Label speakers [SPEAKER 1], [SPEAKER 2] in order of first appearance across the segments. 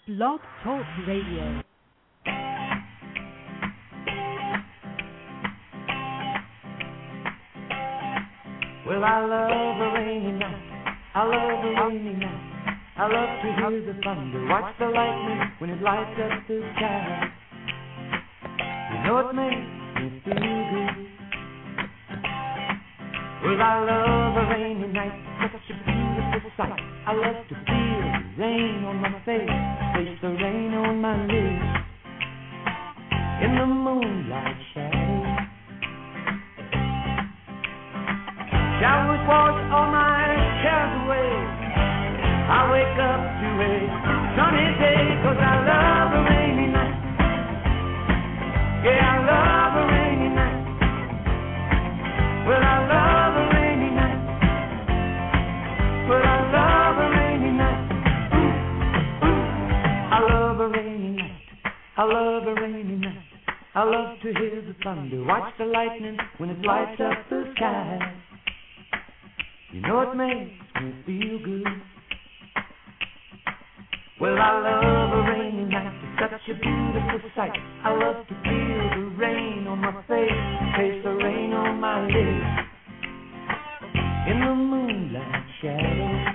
[SPEAKER 1] Blog Talk Radio.
[SPEAKER 2] Well, I love a rainy night. I love a rainy night. I love to hear the thunder, watch the lightning when it lights up the sky. You know it makes me feel good. Well, I love a rainy night, such a beautiful sight. I love to feel the rain on my face, taste the rain on my lips, in the moonlight shadow. Showers wash all my cares away. I wake up to a sunny day, 'cause I love a rainy night. Yeah, I love a rainy night. Well, I love a rainy night. Well, I love a rainy night. I love a rainy night. I love a rainy night. I love to hear the thunder, watch the lightning when it lights up the sky. You know it makes me feel good. Well, I love a rainy night, it's such a beautiful sight. I love to feel the rain on my face, taste the rain on my lips, in the moonlight shadow.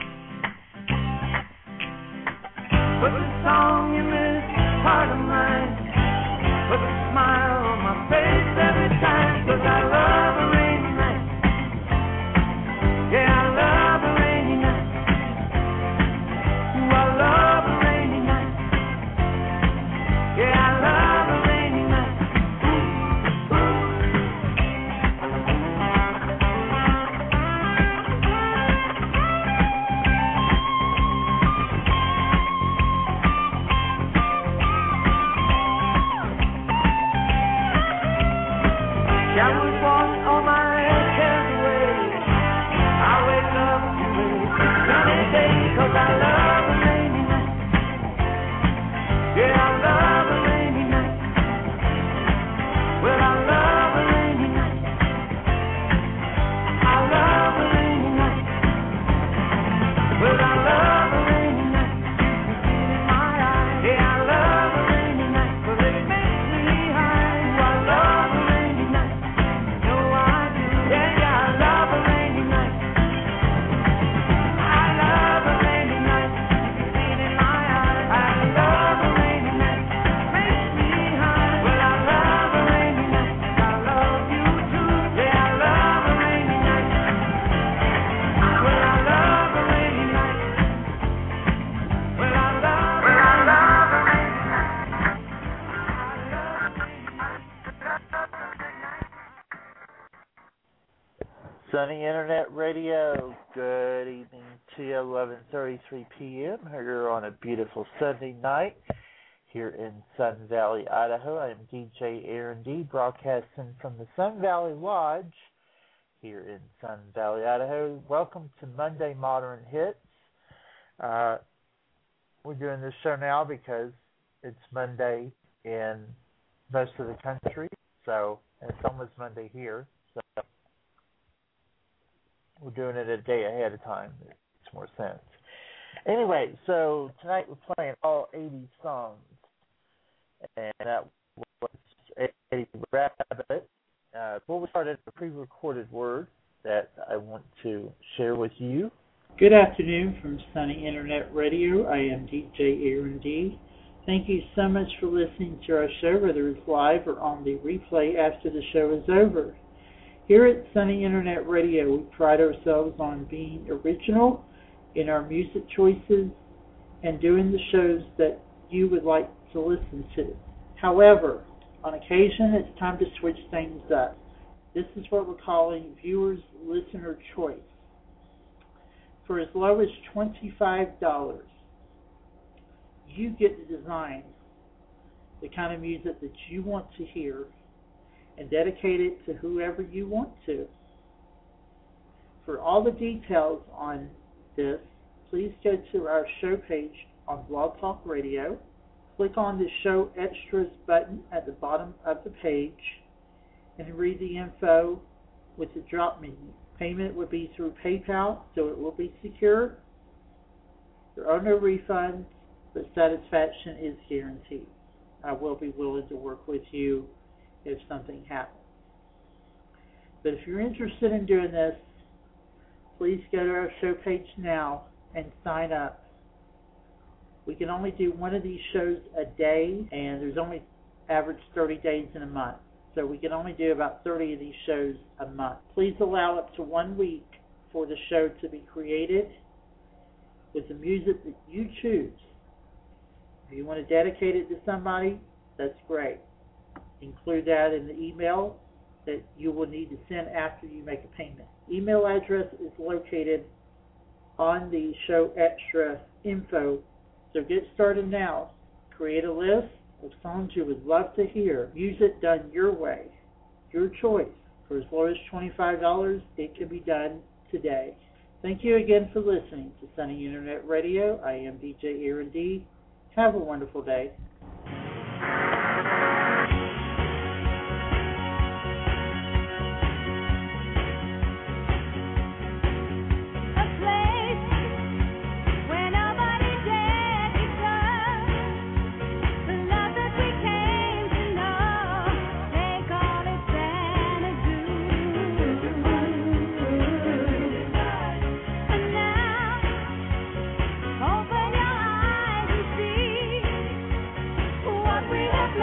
[SPEAKER 2] Put the song in this heart of mine, put a smile on my face every time, 'cause I love a rainy night. Yeah, I love a rainy night. Ooh, I love a rainy night. Yeah, I love a rainy night. Showers wash all my cares away. I wake up to a sunny day, 'cause I love a rainy night. Yeah, I love a rainy night. Well, I love a rainy night. I love a rainy night. Well, I love a rainy night. You can see it in my eyes. Yeah, I love a rainy night, 'cause it makes me high. Ooh, I love a rainy night. No, I do. Yeah, yeah, I love a rainy night. I love a rainy night. You can see it in my eyes. I love a rainy night. Makes me high. Well, I love a rainy night. I love you too. Yeah, I love a rainy night. Well, I love a rainy night. Well, I love a rainy night.
[SPEAKER 3] Sunny Internet Radio, good evening to you, 11:33 p.m. here on a beautiful Sunday night here in Sun Valley, Idaho. I am DJ Aaron D, broadcasting from the Sun Valley Lodge here in Sun Valley, Idaho. Welcome to Monday Modern Hits. We're doing this show now because it's Monday in most of the country, so and it's almost Monday here, so we're doing it a day ahead of time. It makes more sense. Anyway, so tonight we're playing all 80s songs. And that was a rabbit. Before we started, a pre-recorded word that I want to share with you.
[SPEAKER 4] Good afternoon from Sunny Internet Radio. I am DJ Aaron D. Thank you so much for listening to our show, whether it's live or on the replay after the show is over. Here at Sunny Internet Radio, we pride ourselves on being original in our music choices and doing the shows that you would like to listen to. However, on occasion, it's time to switch things up. This is what we're calling viewers' listener choice. For as low as $25, you get to design the kind of music that you want to hear and dedicate it to whoever you want to. For all the details on this, please go to our show page on Blog Talk Radio. Click on the Show Extras button at the bottom of the page and read the info with the drop menu. Payment would be through PayPal, so it will be secure. There are no refunds, but satisfaction is guaranteed. I will be willing to work with you if something happens. But if you're interested in doing this, please go to our show page now and sign up. We can only do one of these shows a day, and there's only average 30 days in a month. So we can only do about 30 of these shows a month. Please allow up to 1 week for the show to be created with the music that you choose. If you want to dedicate it to somebody, that's great. Include that in the email that you will need to send after you make a payment. Email address is located on the show extra info. So get started now. Create a list of songs you would love to hear. Music done your way, your choice. For as low as $25, it can be done today. Thank you again for listening to Sunny Internet Radio. I am DJ Aaron D. Have a wonderful day.
[SPEAKER 2] We have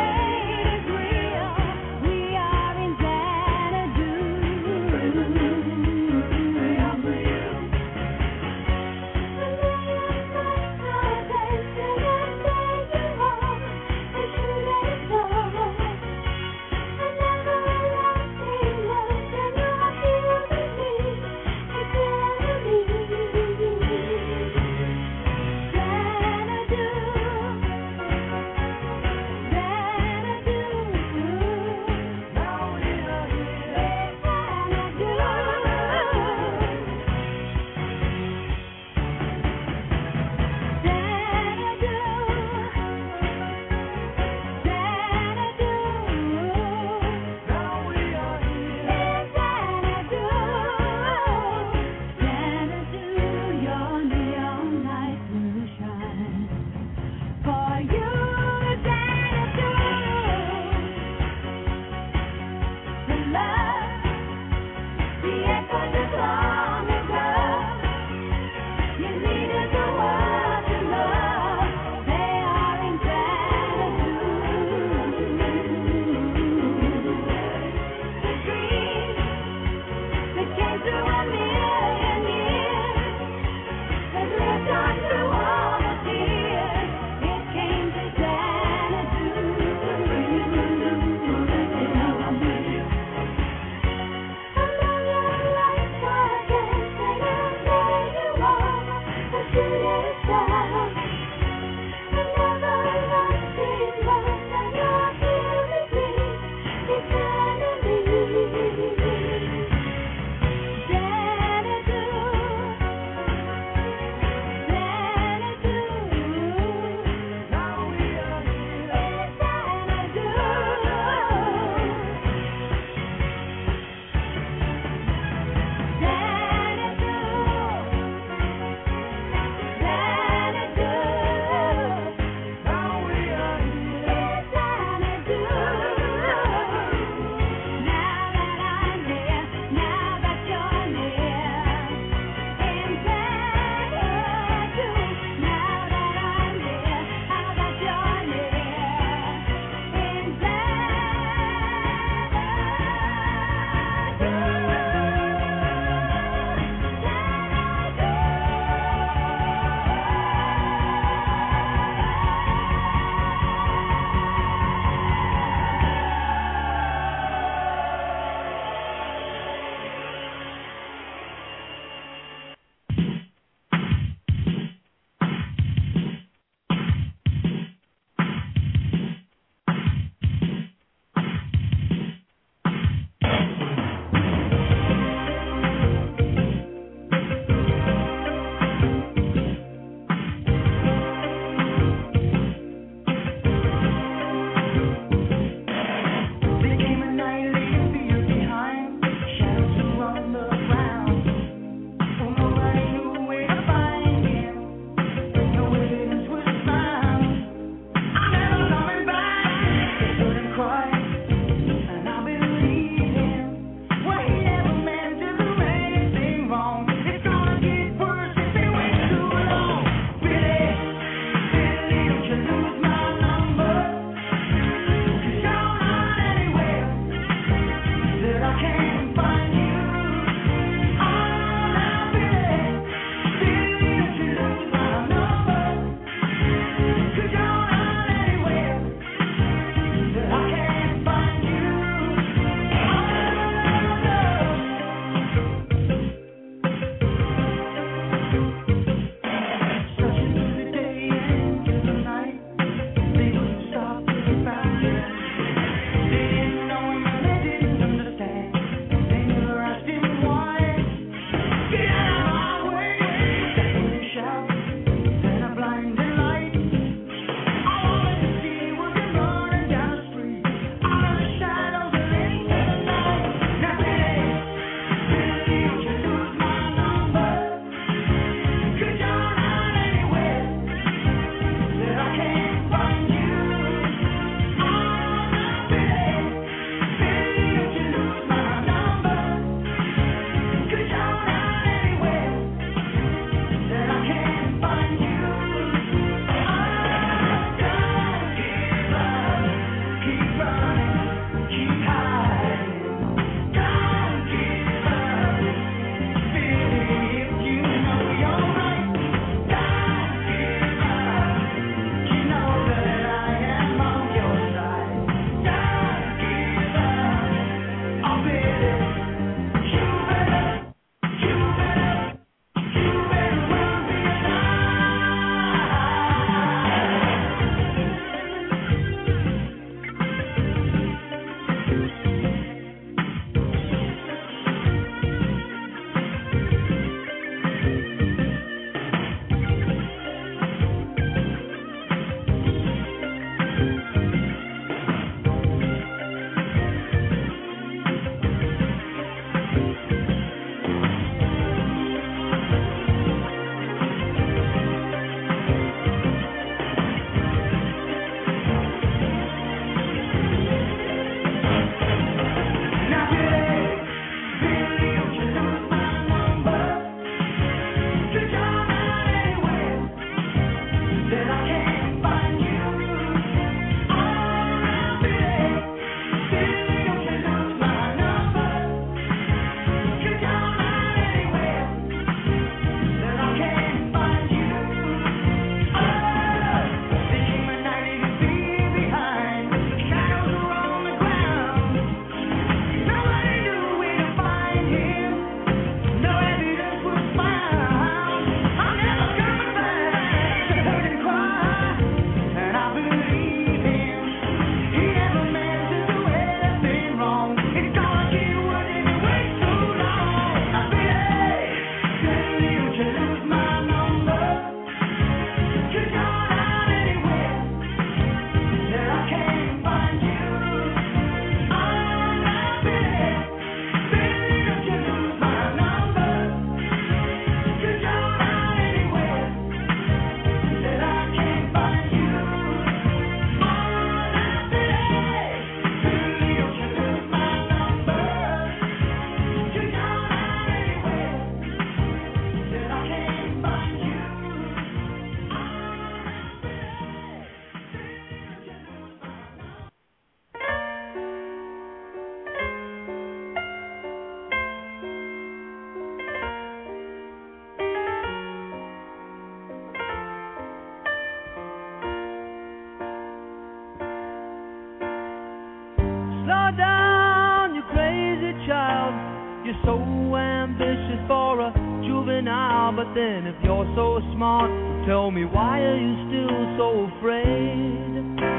[SPEAKER 2] you're so ambitious for a juvenile, but then if you're so smart, tell me why are you still so afraid?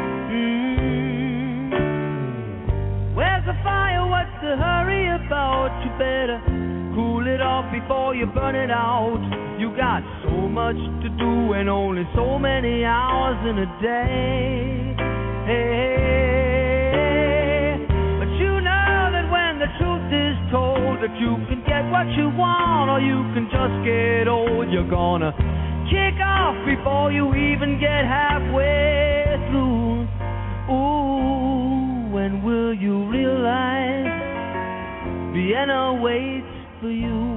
[SPEAKER 2] Where's the fire? What's the hurry about? You better cool it off before you burn it out. You got so much to do and only so many hours in a day. Hey, but you know that when the truth is told, that you can get what you want or you can just get old. You're gonna kick off before you even get halfway through. Ooh, when will you realize Vienna waits for you?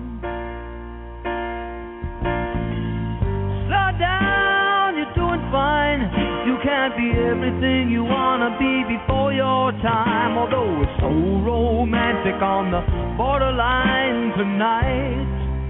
[SPEAKER 2] Slow down, you're doing fine. You can't be everything you wanna be before your time. Although it's so romantic on the borderline tonight.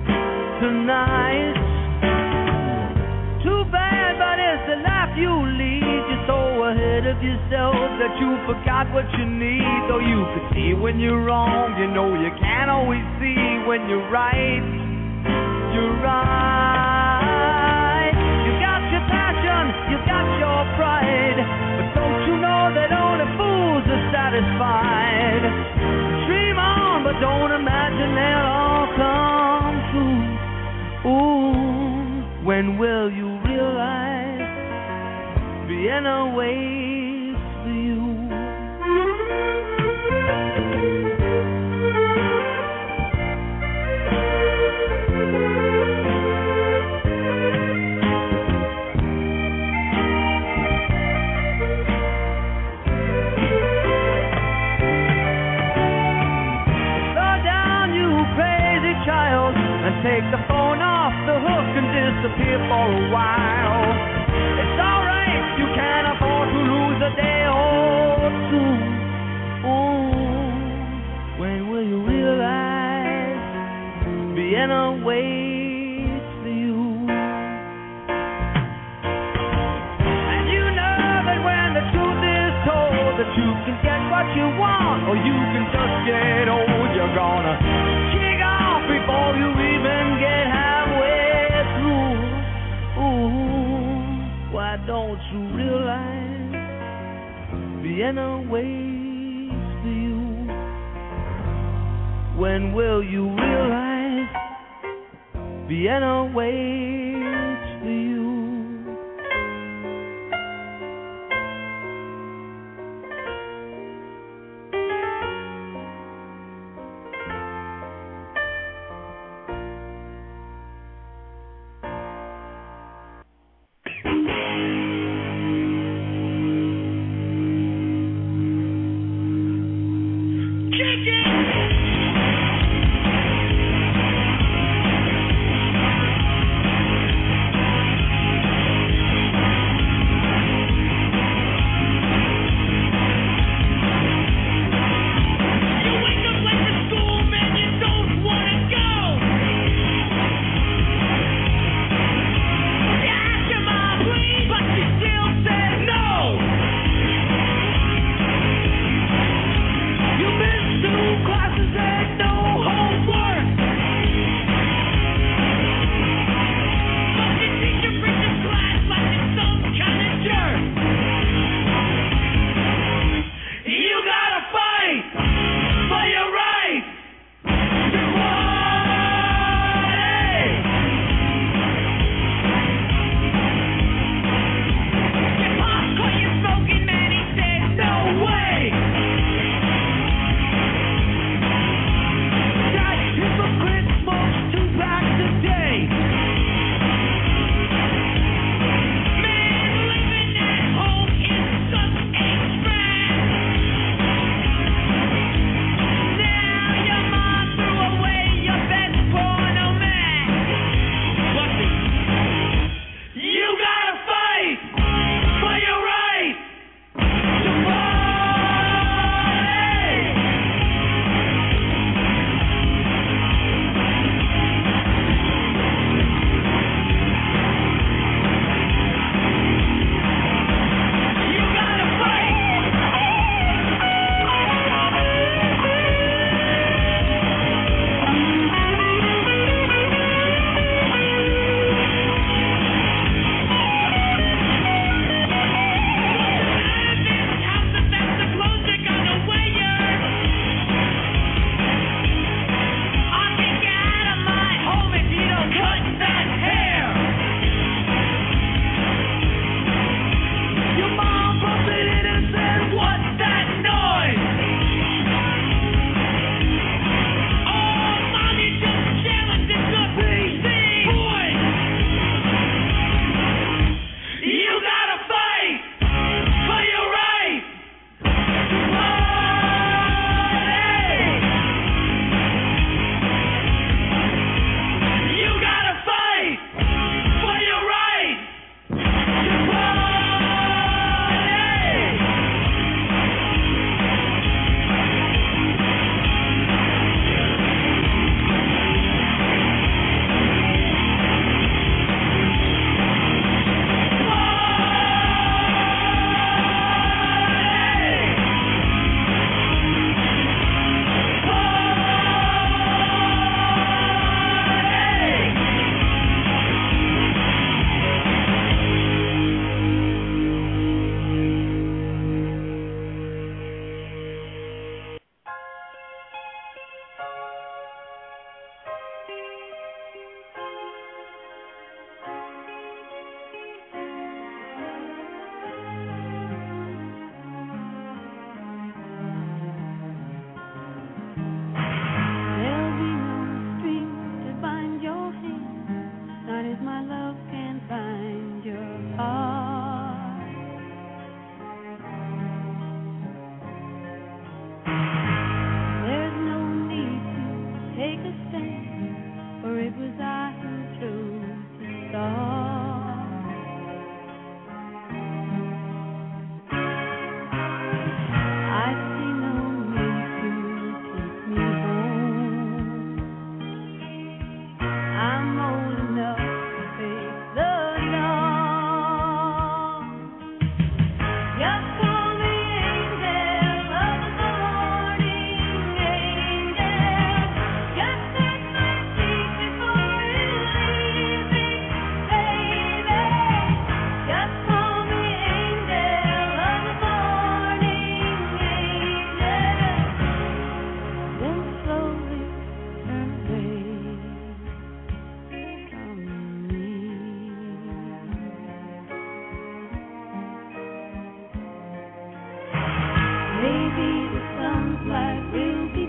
[SPEAKER 2] Too bad, but it's the life you lead. You're so ahead of yourself that you forgot what you need. Though you could see when you're wrong, you know you can't always see when you're right. You're right. You got your passion, you got your pride, but don't you know that only fools are satisfied? Dream on, but don't imagine they'll all come true. Ooh, when will you realize Vienna waits for you? Slow down, you crazy child, and take the phone off the hook and disappear for a while. It's alright, you can't afford to lose a day or two. Ooh, when will you realize Vienna waits for you? And you know that when the truth is told, that you can get what you want or you can just get old. You're gonna kick off before you even get halfway through. Ooh, why don't you realize Vienna waits for you? When will you realize Vienna waits for you?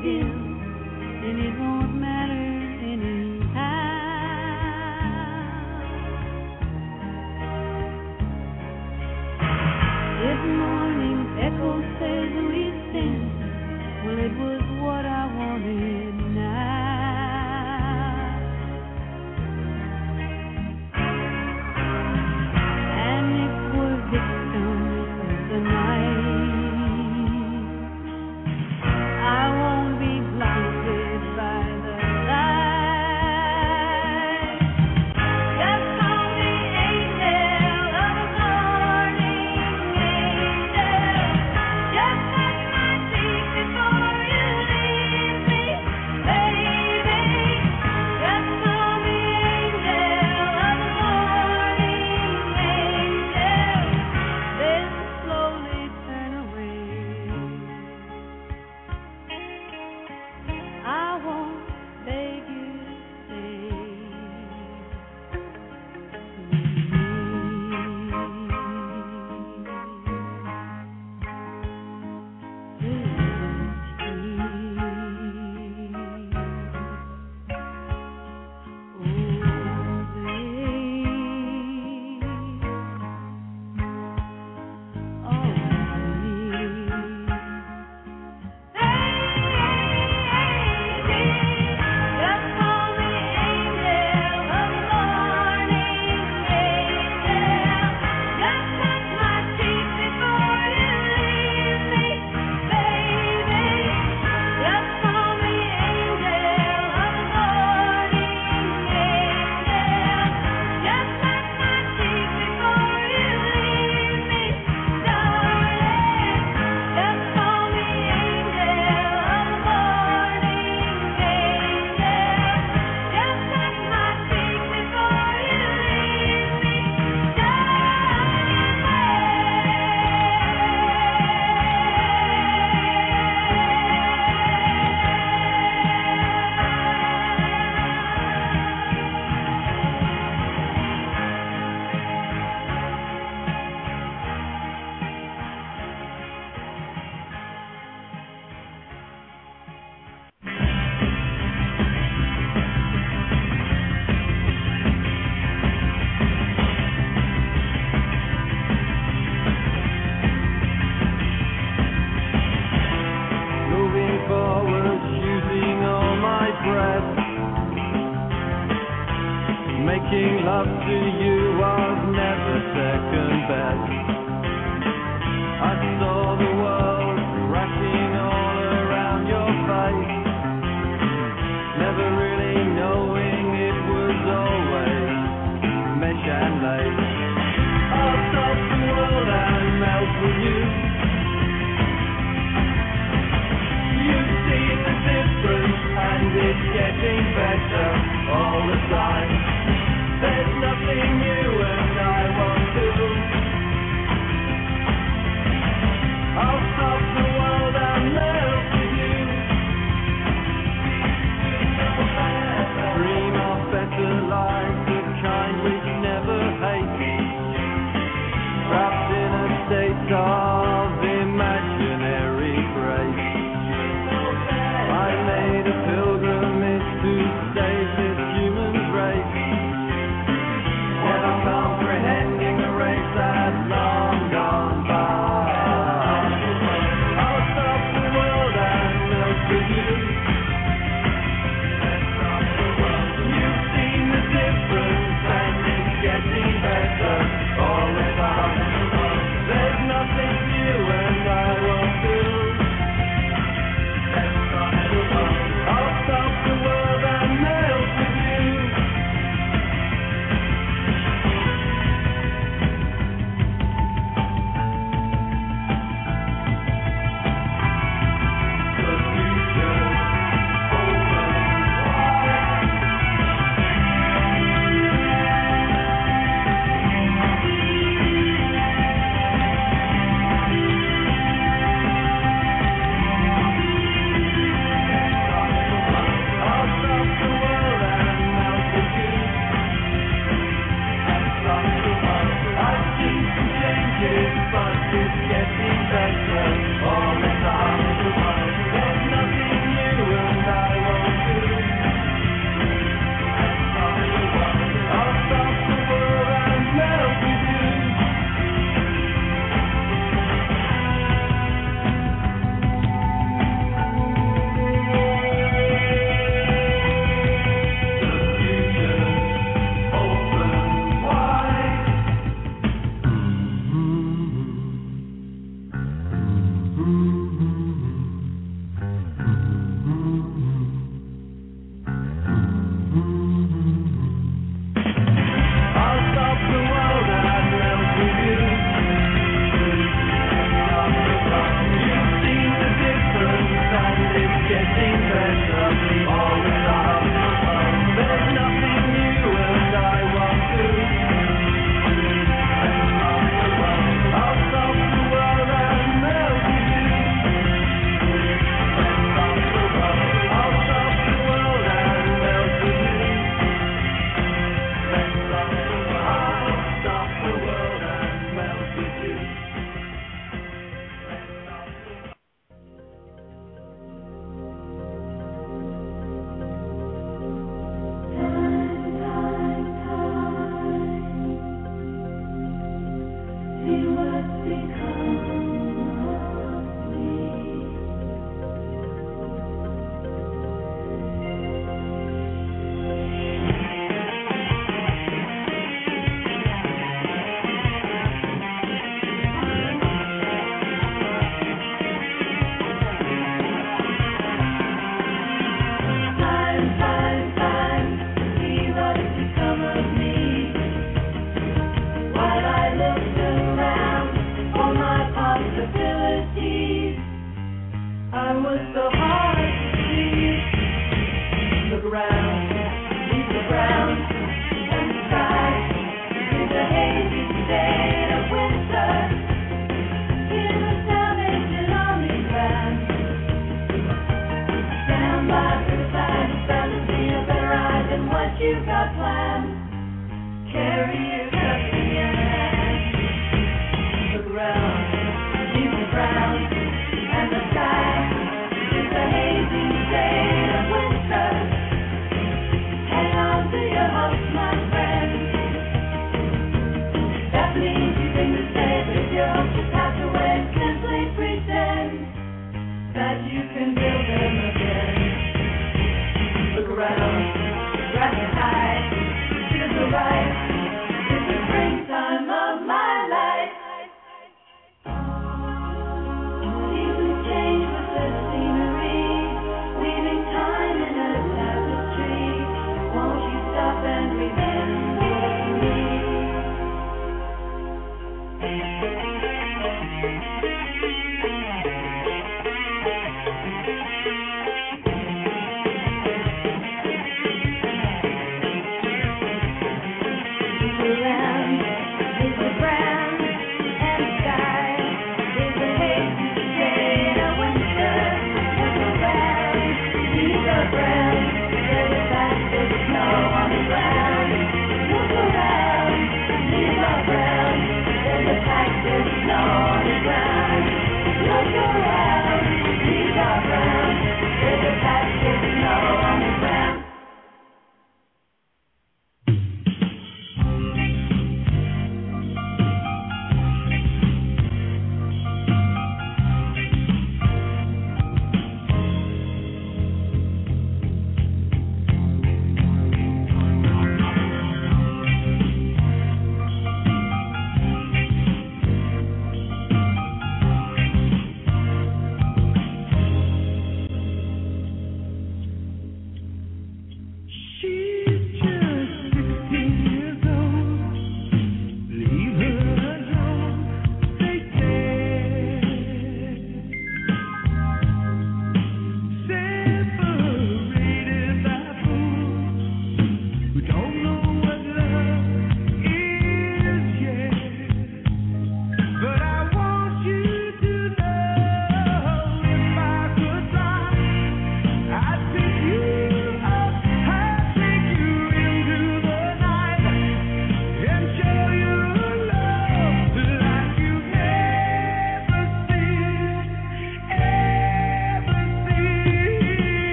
[SPEAKER 5] forgive, then it won't matter anyhow. If morning's echo says we stand, well, it was what I wanted now. And if we're victims of the night, I won't be blinded by the light. Just call me angel of the morning, angel. Just touch my cheek before you leave me, baby. Just call me angel of the morning, angel. Then slowly turn away. I won't beg you to stay just call me angel of the morning, angel. Just touch my cheek before you leave me, baby. Just call me angel of the morning, angel. Just touch my cheek before you leave me, darling. Just call me angel of the morning, angel. Just touch my cheek before you leave me,
[SPEAKER 2] Moving forward, using all my breath. Making love to you was never second best. I saw the world crashing all around your face, never really knowing it was always mesh and lace. I'll stop the world and melt with you. You've seen the difference and it's getting better all the time. There's nothing you and I won't do. I'll stop the world and melt with you. Dream of better lives, the kind which never hate. Trapped in a state of imaginary grace. I made a pilgrimage to save this human race, never comprehending the race that's long gone by. I'll stop the world and melt with you. You've seen the difference and it's getting better all the time. There's nothing
[SPEAKER 5] My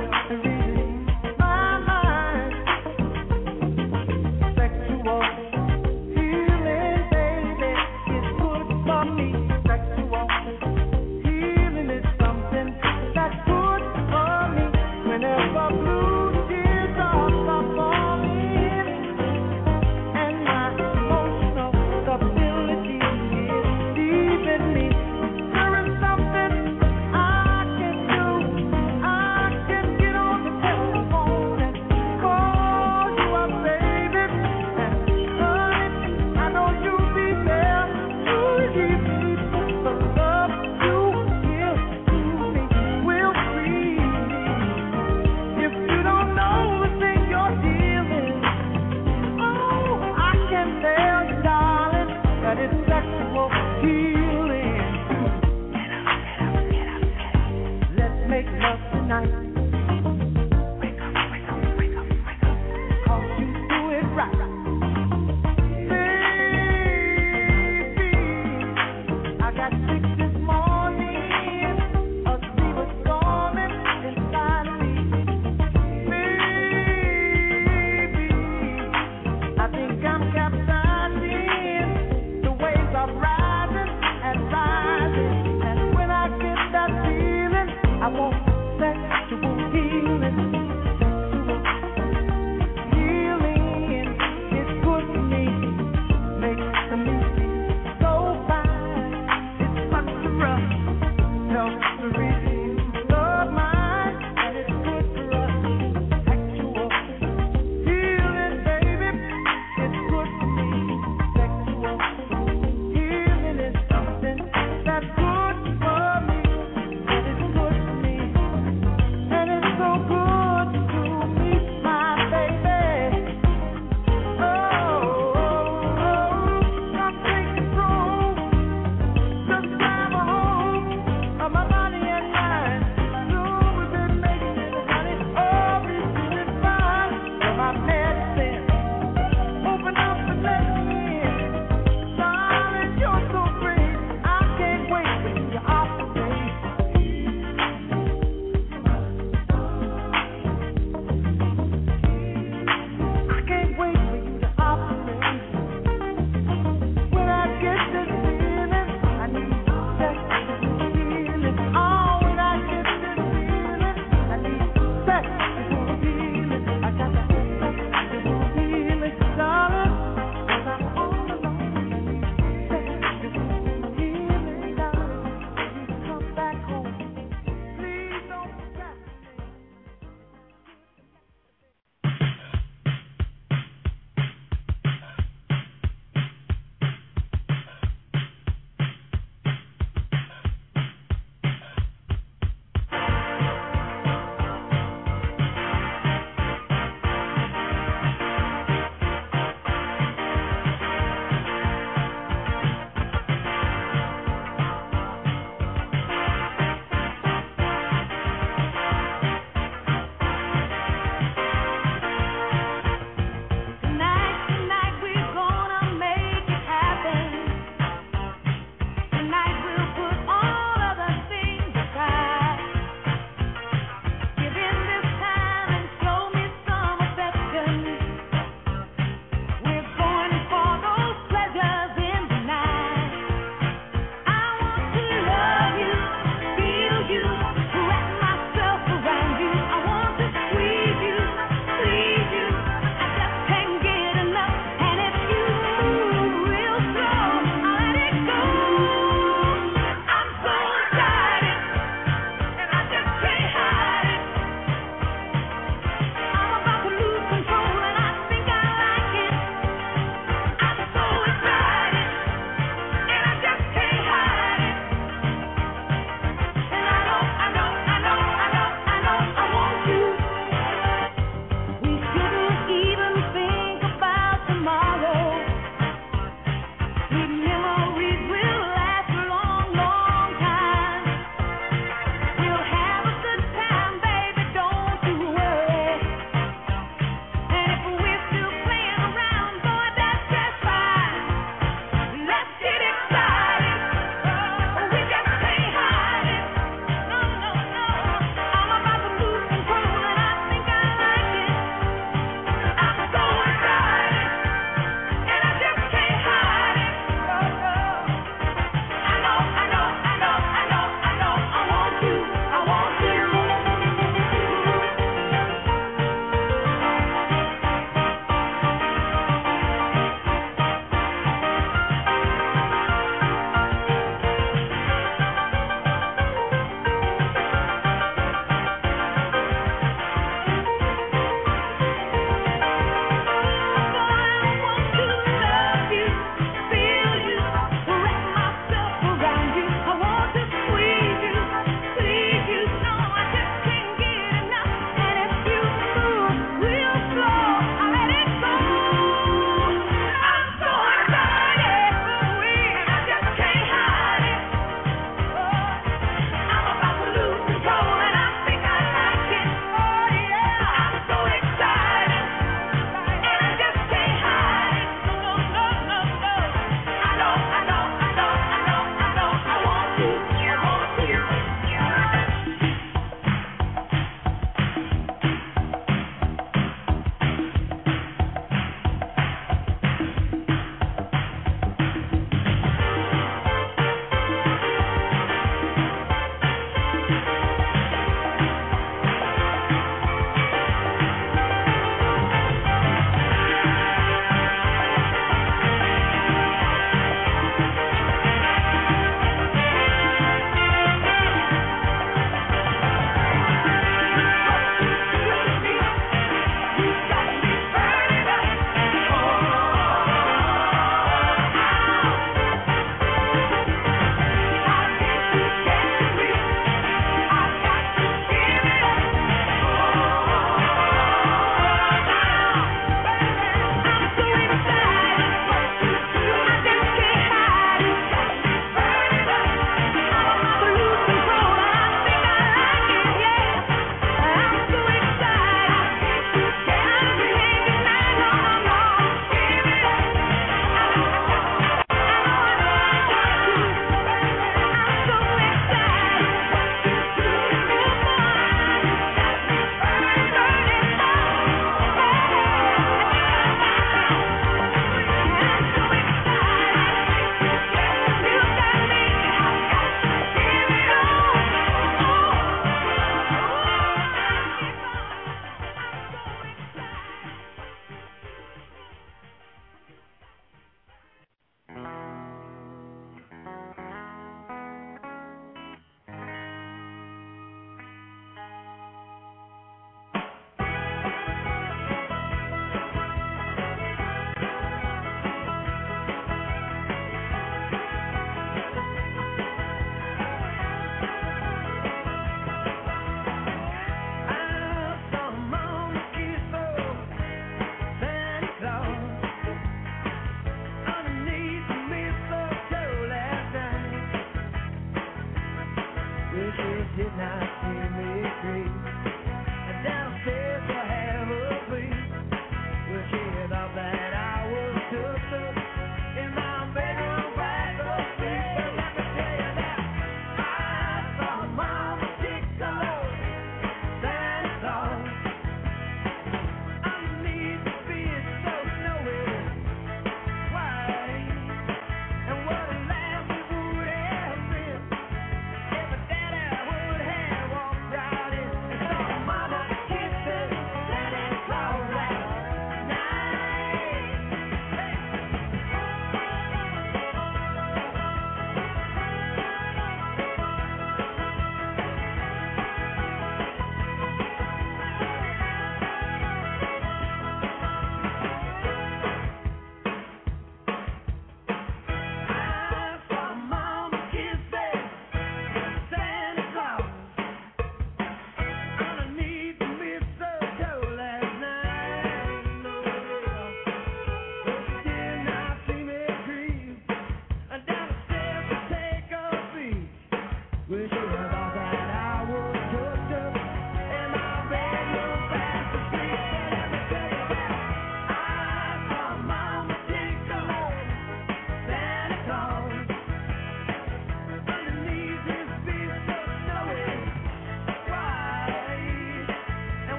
[SPEAKER 2] If you don't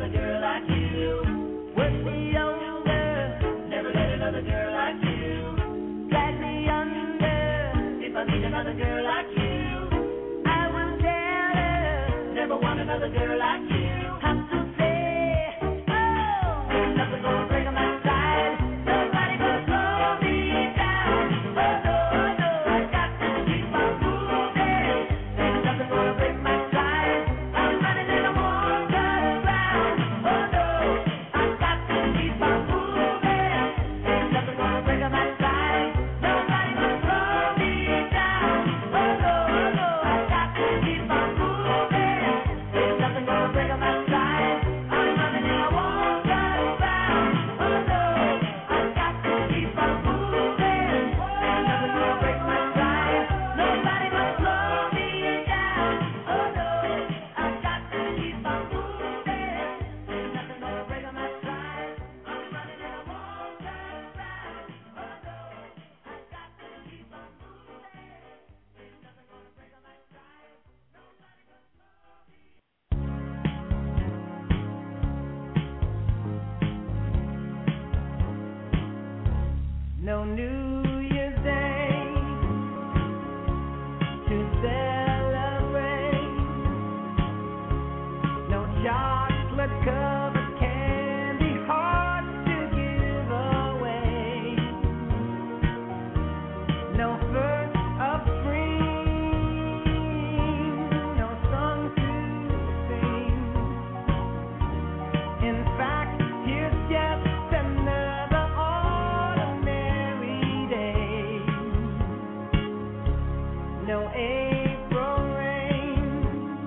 [SPEAKER 2] another girl like you. Work me over, never let another girl like you. Drag me under, if I meet another girl like you. I will tell her, never want another girl like you. Have to say, oh, ain't nothing gonna break on my side. Nobody gonna slow me down. Oh no, I got to keep on moving. Ain't nothing gonna break my side. I'm running and I won't turn around. Oh no, I got to keep on moving. Ain't nothing gonna break on my side. Nobody gonna slow me down. Oh no, I got to keep on moving. Ain't nothing gonna break on my side. I'm running and I won't turn around. Oh no, I got to keep on moving. Ain't nothing gonna break my side. Nobody gonna slow me down. Oh no, I got to keep on moving. Ain't nothing gonna break on my side. I'm running and I won't turn around. Oh no, I got to keep on moving. Ain't nothing gonna break on my side. Nobody gonna slow me. No New Year's Day to celebrate. No chocolate covered candy hearts to give away. No first of spring, no song to sing. In fact, here's just another ordinary day. No April rain,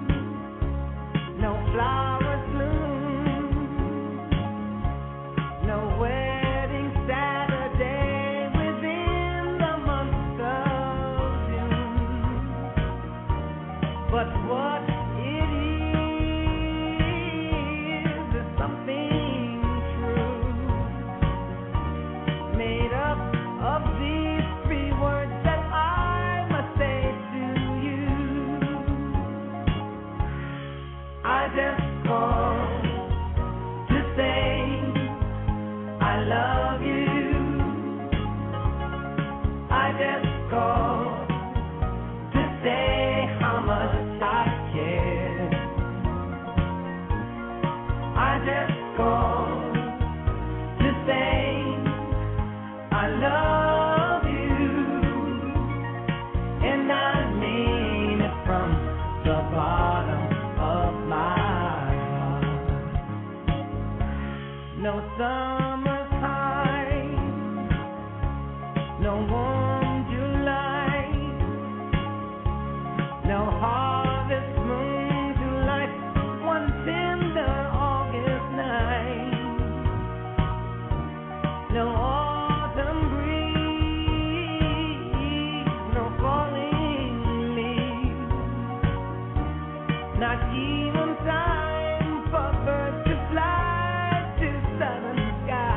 [SPEAKER 2] no flowers bloom, no wedding Saturday within the month of June. But what it is something true, made up of these three words that I must say to you. I just called to say I love you. I just called to say how much I care. I just called to say I love you, and I mean it from the bottom of my heart. No summer's high, no warm July, no harvest moon to light one tender August night. No autumn breeze, no falling leaves, not even time for birds to fly to southern skies.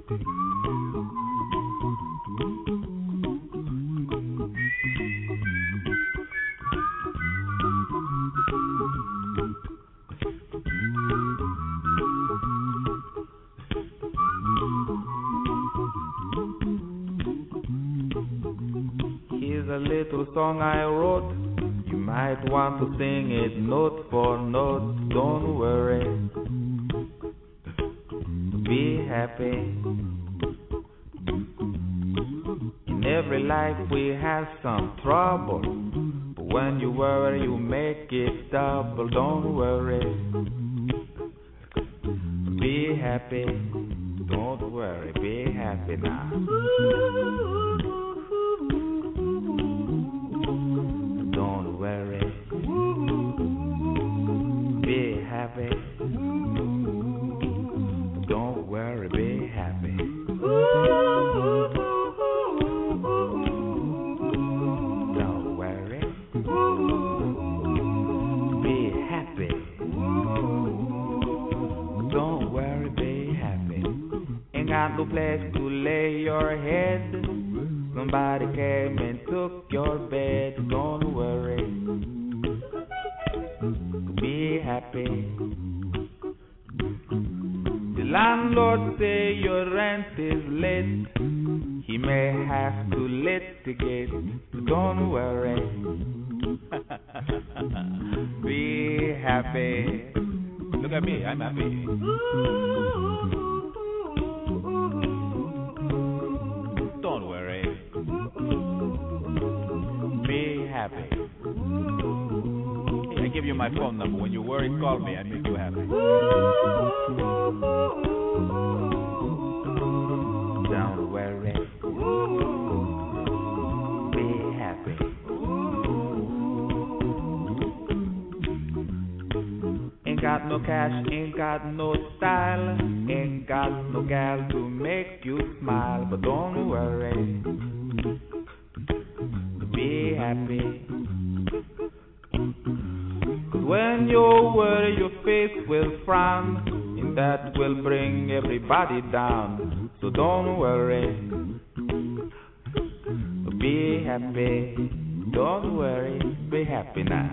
[SPEAKER 6] Here's a little song I wrote. You might want to sing it note for note. Don't worry. Be happy. In every life we have some trouble. But when you worry, you make it double. Don't worry. Be happy. Don't worry. Be happy now. Don't worry. Be happy. Don't worry. Be happy. Don't worry. Be happy. Don't worry. Be happy. Ain't got no place to lay your head. Somebody came and took your bed. Don't worry. Be happy. The landlord say your rent is late. He may have to litigate. Don't worry. Be happy. Look at me, I'm happy. Don't worry. Be happy. Hey, I give you my phone number. When you worry, call me. I make you happy. Don't worry. Be happy. Ain't got no cash, ain't got no style, ain't got no gal to make you smile. But don't worry. Be happy. 'Cause when you worry, your face will frown, and that will bring everybody down. So don't worry. Be happy. Don't worry. Be happy now.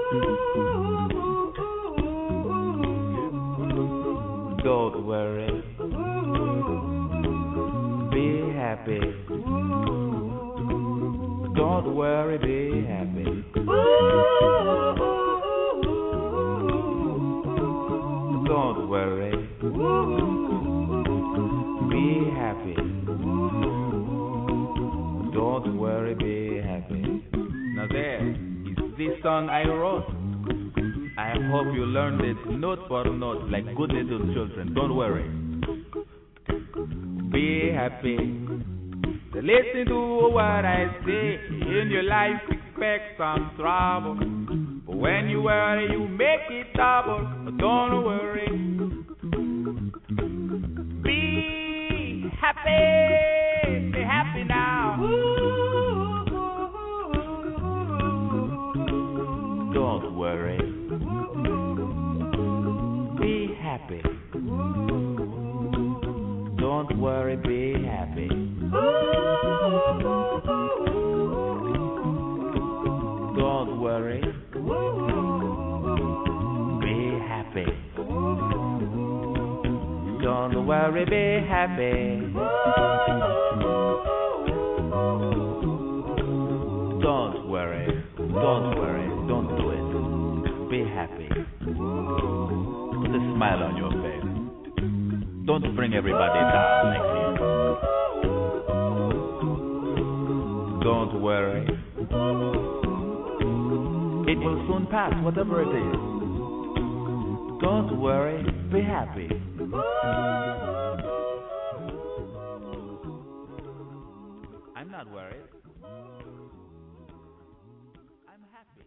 [SPEAKER 6] Don't worry. Be happy. Don't worry, be happy. Don't worry. Be happy. Don't worry, be happy. Now there is this song I wrote. I hope you learned it note for note like good little children. Don't worry. Be happy. Listen to what I say. In your life, expect some trouble. But when you worry, you make it double. But don't worry. Be happy. Be happy now. Don't worry. Be happy. Don't worry, be happy. Don't worry. Be happy. Don't worry, be happy. Don't worry. Don't worry. Don't do it. Be happy. Put a smile on your face. Don't bring everybody down like this. Don't worry. It will soon pass, whatever it is. Don't worry, be happy. I'm not worried. I'm happy.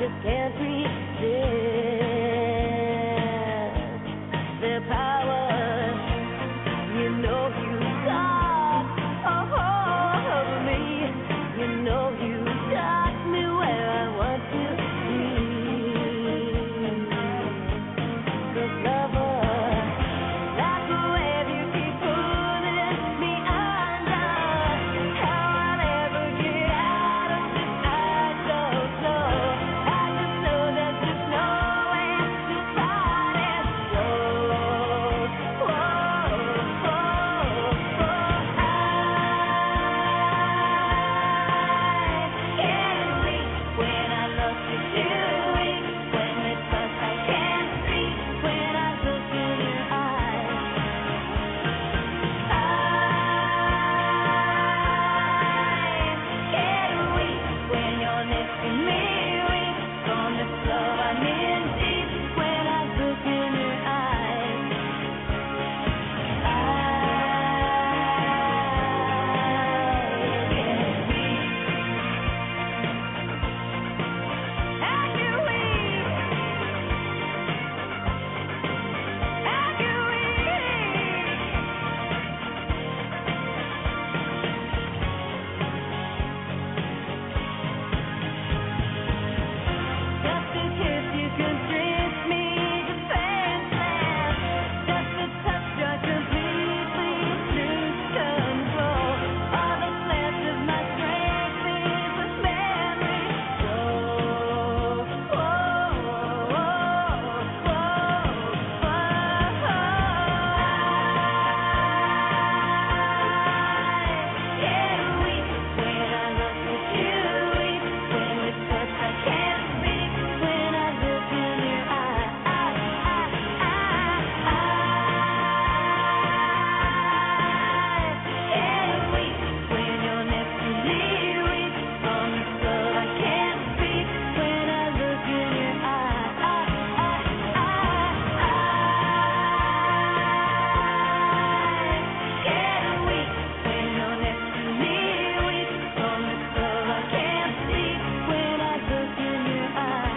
[SPEAKER 5] can't resist their power. You know you got a hold of me. You know you got me where I want to be. 'Cause lover, like a wave you keep pulling me under. How I'll ever get out of this, I don't know. I just know that there's no way to fight it. Whoa, I can't sleep when I look at you. When we touch, I can't sleep when I look in your eyes. I can't wait when you're next to me. From this love I'm in deep when I look in your eyes. I can't wait. I can't wait. I can't Just a kiss you can treat me defenseless. Just a touch I completely lose control. All that's left of my strength is a memory. Can't wait when I look at you. When we touch, I can't speak. When I look in your eyes, can't wait when you're next to me. From this love I can't speak. When I look in your eyes, can't wait when you're next to me. From this love I can't speak. When I look in your eyes.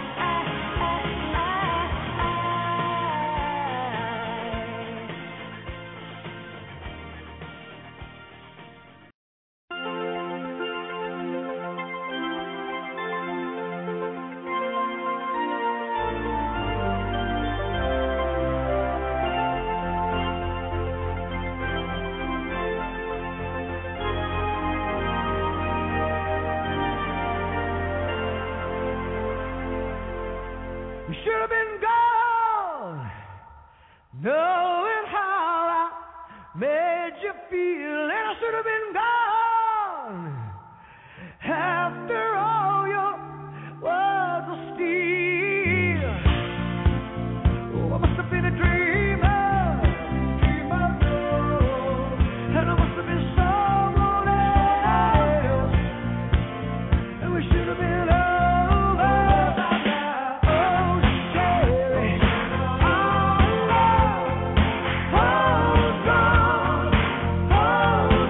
[SPEAKER 2] You should have been gone, knowing how I made you feel, and I should have been gone. After all, your words were steel. Oh, I must have been a dreamer, and I must have been someone else, and we should have been over. Oh,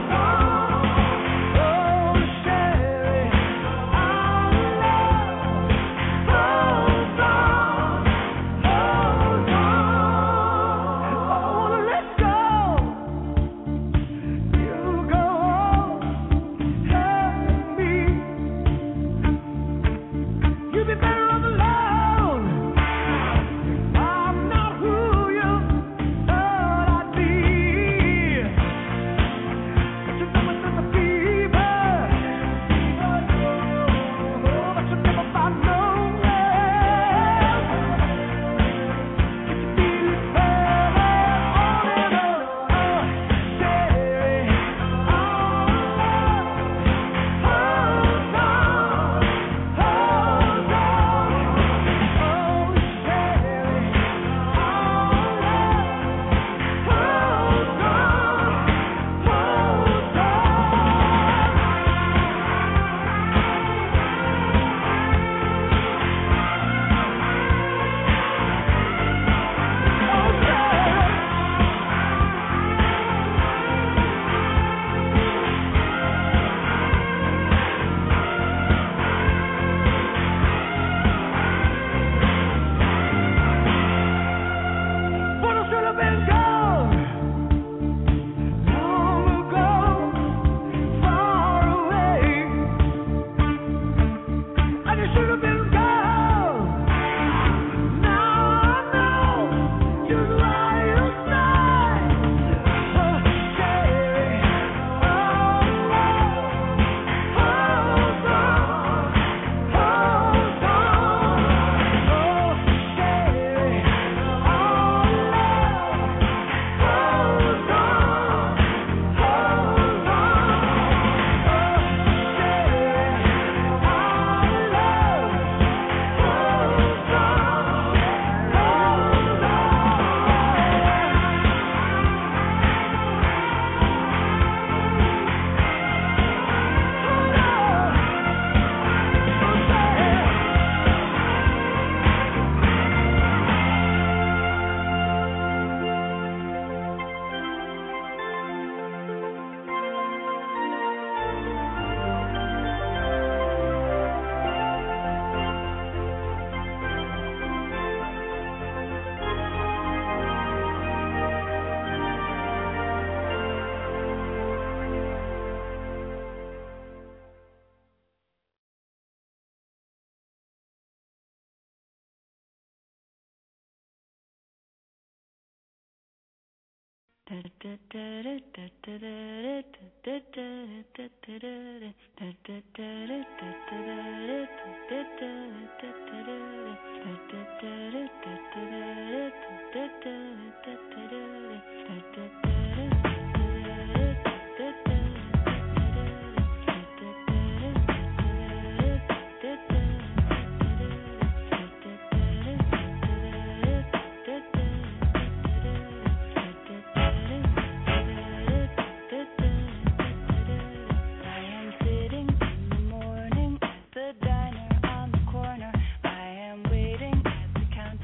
[SPEAKER 5] The diner on the corner. I am waiting as the countdown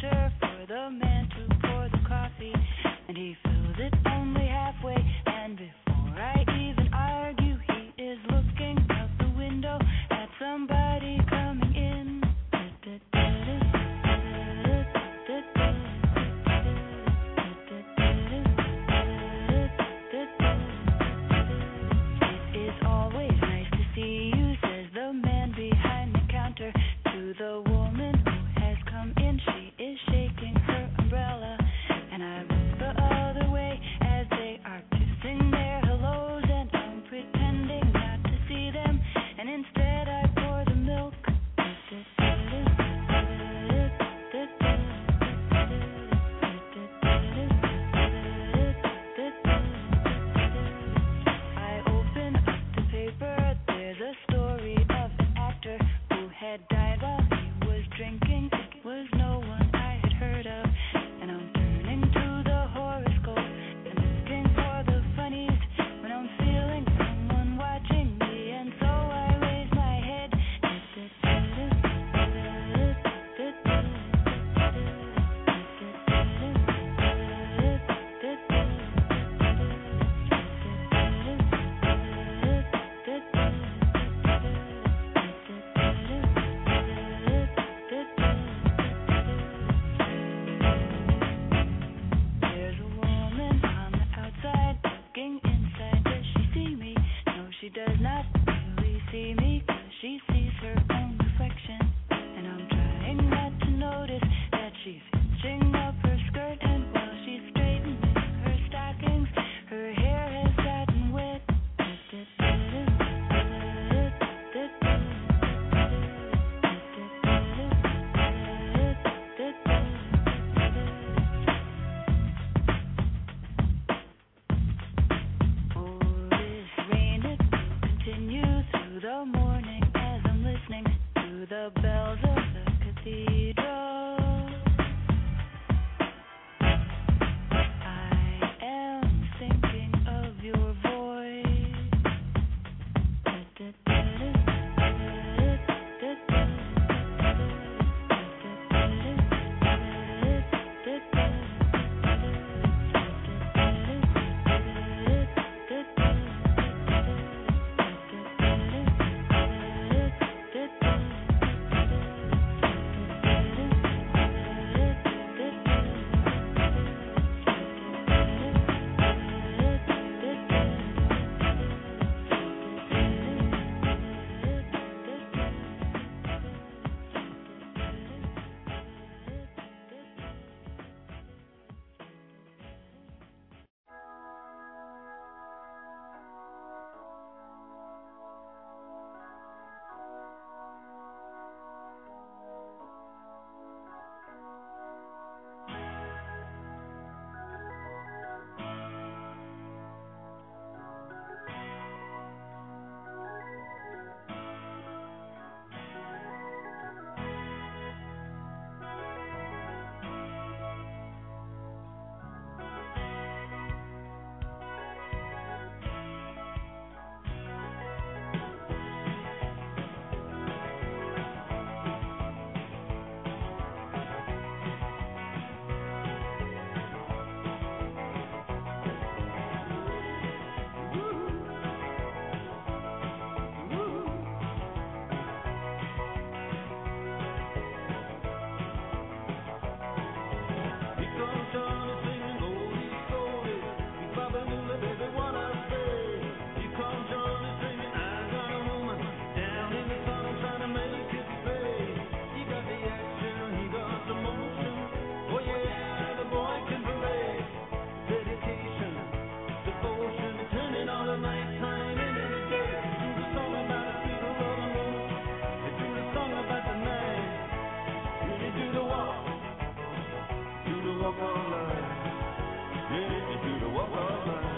[SPEAKER 7] walk of life. Yeah, you do the walk of life.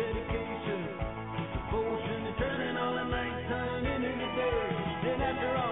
[SPEAKER 7] Dedication, devotion, and turning all the nighttime into the day. And after all